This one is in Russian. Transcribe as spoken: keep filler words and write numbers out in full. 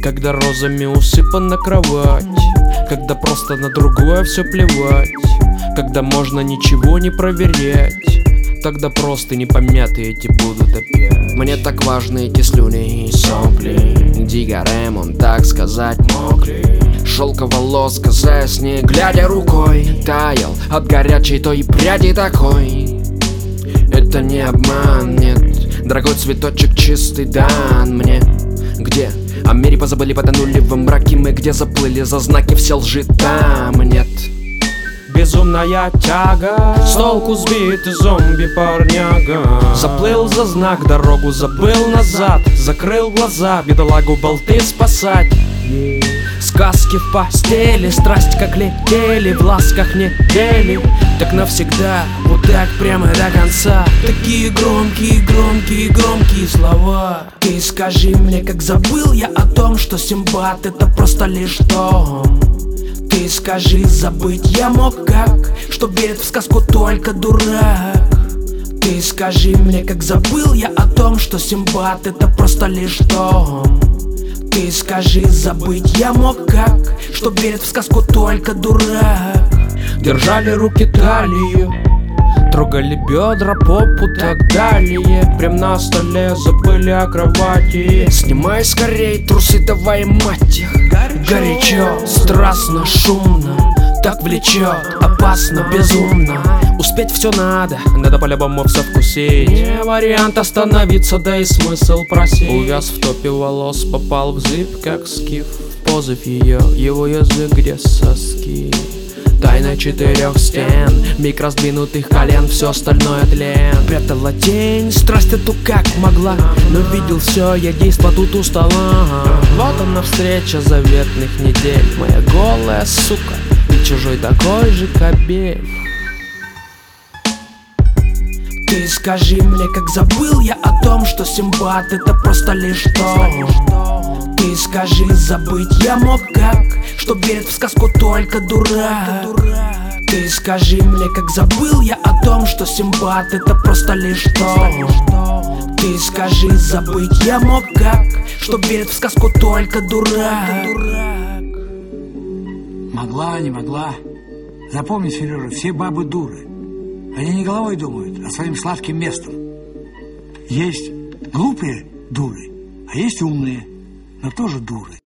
Когда розами усыпана кровать, когда просто на другое все плевать, когда можно ничего не проверять, тогда просто не помятые эти будут опять. Мне так важны эти слюни и сопли, дигаремон, так сказать, мокрый. Шелка волос, касаясь не глядя рукой, таял от горячей той пряди такой. Это не обман, нет, дорогой цветочек чистый дан мне. Где? О мире позабыли, потонули во мраке мы, где заплыли за знаки, все лжи там нет. Безумная тяга, с толку сбитый зомби парняга. Заплыл за знак, дорогу забыл назад, закрыл глаза, бедолагу болты спасать. Сказки в постели, страсть как летели, в ласках недели. Так навсегда, вот так прямо до конца. Такие громкие, громкие, громкие слова. Ты скажи мне, как забыл я о том, что Симбад это просто лишь дом. Ты скажи, забыть я мог как, что верит в сказку только дурак. Ты скажи мне, как забыл я о том, что Симбад это просто лишь дом. Ты скажи, забыть я мог как, что верит в сказку только дурак. Держали руки талию, трогали бедра, попу, так далее. Прям на столе забыли о кровати. Снимай скорей трусы, давай мать их. Горячо, страстно, шумно, так влечет, опасно, безумно. Успеть все надо, надо по-любому все вкусить. Не вариант остановиться, да и смысл просить. Увяз в топе волос, попал в зыбь, как скиф. Позыв ее, его язык, где соски. Тайна четырех стен, миг раздвинутых колен, все остальное тлен. Прятала тень, страсть эту как могла, но видел все, я действо тут у стола. Вот она встреча заветных недель, моя голая сука и чужой такой же кобель. Ты скажи мне, как забыл я о том, что Симбад это просто лишь дом. Ты скажи, забыть я мог как, что верит в сказку только дурак. Ты скажи мне, как забыл я о том, что Симбад это просто лишь дом. Ты скажи, забыть я мог как, что верит в сказку только дурак. Могла, не могла. Запомни, Сережа, все бабы дуры. Они не головой думают, а своим сладким местом. Есть глупые дуры, а есть умные, но тоже дуры.